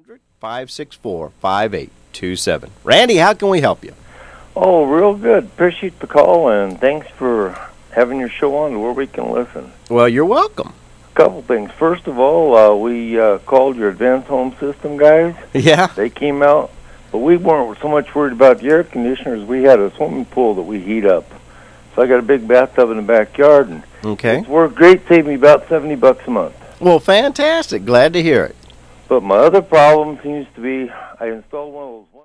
800-564-5827. Randy, how can we help you? Oh, real good. Appreciate the call, and thanks for having your show on where we can listen. Well, you're welcome. A couple things. First of all, we called your advanced home system guys. Yeah. They came out, but we weren't so much worried about the air conditioners. We had a swimming pool that we heat up. So I got a big bathtub in the backyard, and it's worked great. Saved me about $70 a month. Well, fantastic. Glad to hear it. But my other problem seems to be I installed one of those